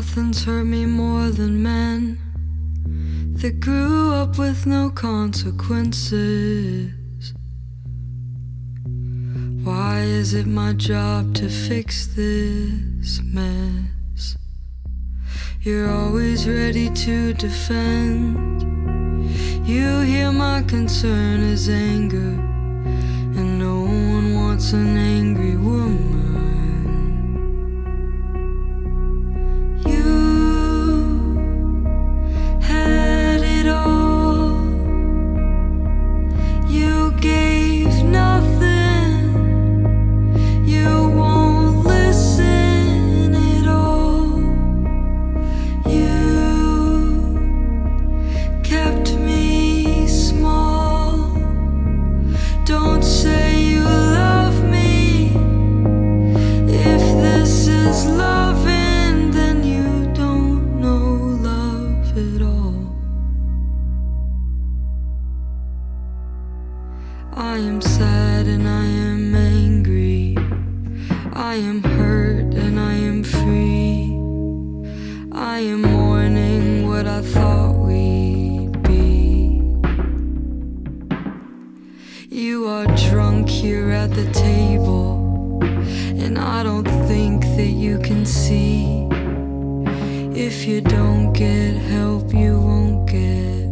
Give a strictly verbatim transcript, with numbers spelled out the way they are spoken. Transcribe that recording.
Nothing's hurt me more than men that grew up with no consequences. Why is it my job to fix this mess? You're always ready to defend. You hear my concern is anger, and no one wants an angry woman. I am sad and I am angry. I am hurt and I am free. I am mourning what I thought we'd be. You are drunk here at the table, and I don't think that you can see. If you don't get help, you won't get